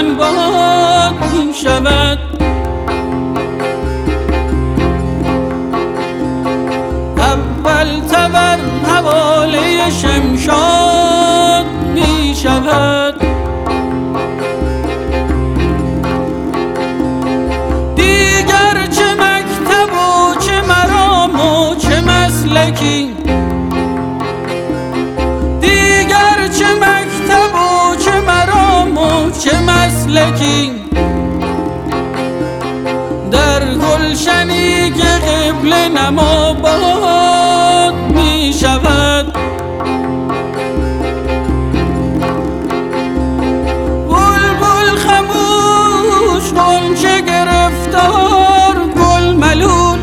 من باد می شود. اول تبر حواله شمشاد می شود. دیگر چه مکتب و چه مرام و چه مسلکی، دیگر چه مکتب و چه مرام و چه مسلکی، در گلشنی که قبله نما باد می شود. بلبل خموش، غنچه گرفتار، گل ملول،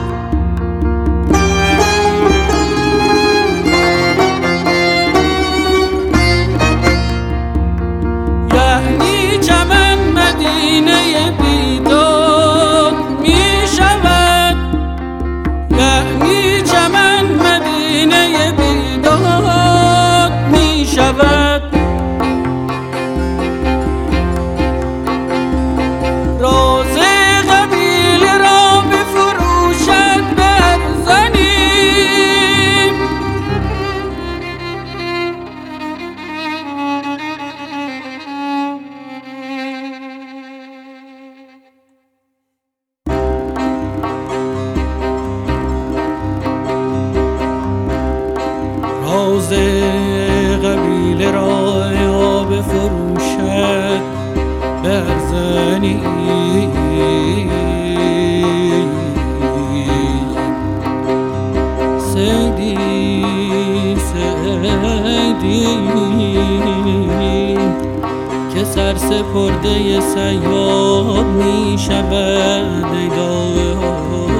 یعنی چمن مدینه بیداد می شود، یعنی چمن مدینه بیداد می شود. راز قبیله را بفروشد برزنی، راز قبیله را بفروشد برزنی. سیدی سیدی که سرسپرده صیاد می شود. ای داد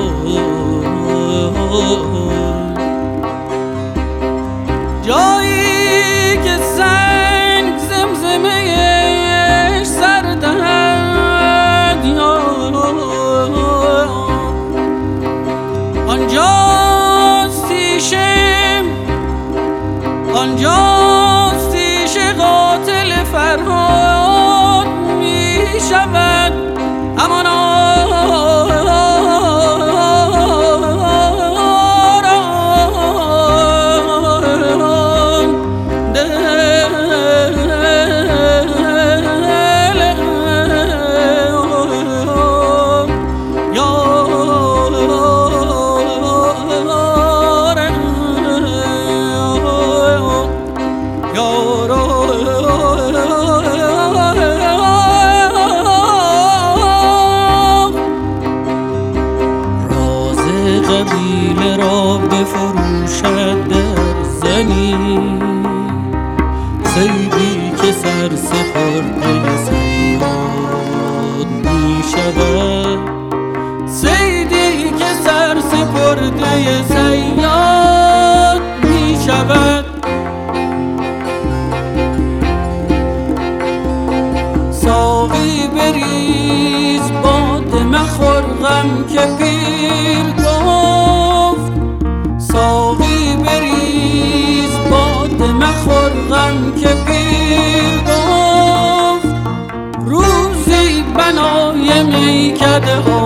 جایی که سنگ زمزمه سر دهد، آنجاست تیشه، آنجاست تیشه قاتل فرهاد می شود. همانا قبیله را بفروشد در زنی. صیدی که سرسپرده صیاد می شود، صیدی که سرسپرده صیاد می شود. ساقی بریز باده مخور غم که پیر گفت، ساقی بریز باده مخور غم که پیر گفت. روزی بنای میکده